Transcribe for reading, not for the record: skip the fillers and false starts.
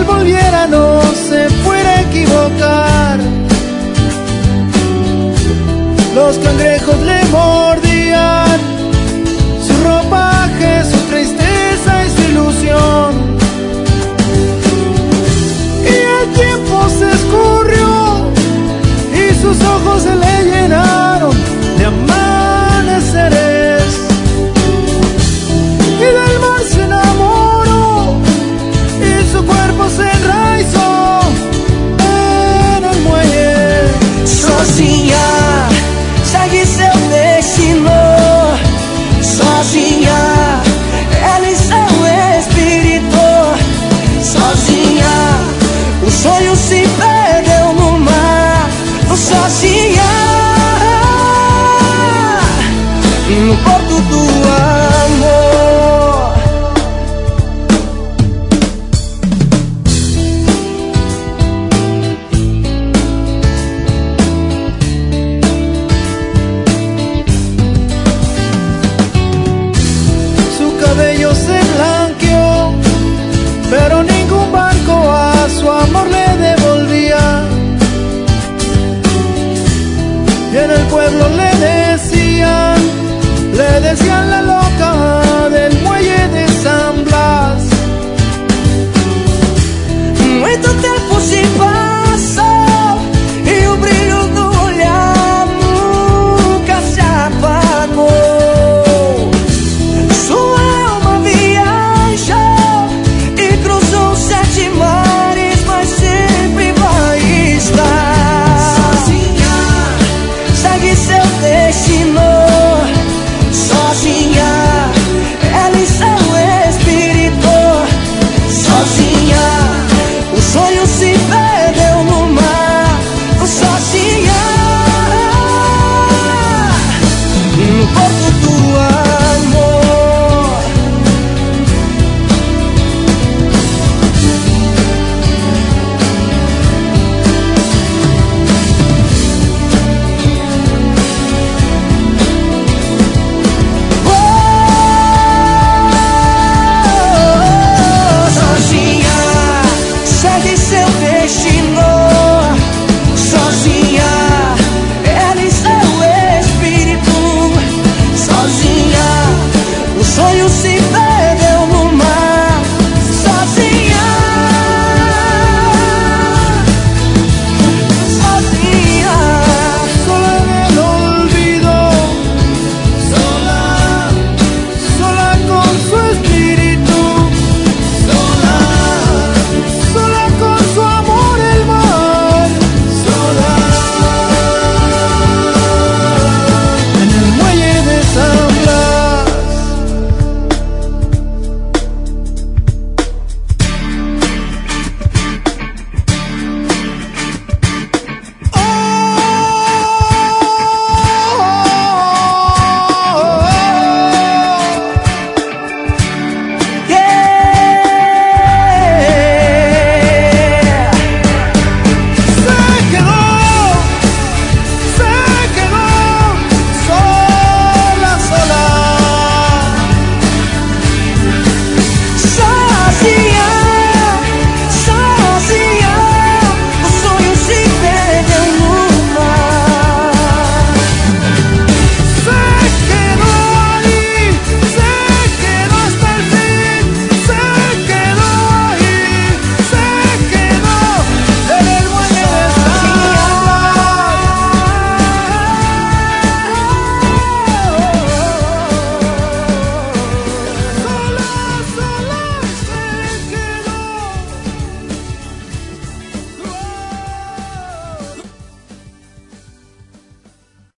volviera no se fuera a equivocar. Los cangrejos le mordían su ropaje, su tristeza y su ilusión. Y el tiempo se escurrió y sus ojos se le llenaron de amaneceres. Y del mar se enamoró y su cuerpo se enraizó en el muelle. Sozinha, segue seu destino. Sozinha, ela e seu espírito. Sozinha, o sonho se perdeu no mar. Sozinha, no porto do amor. Su cabello se blanqueó, pero ningún barco a su amor le devolvía. Y en el pueblo le decían la loca del muelle de San Blas. Muito tempo se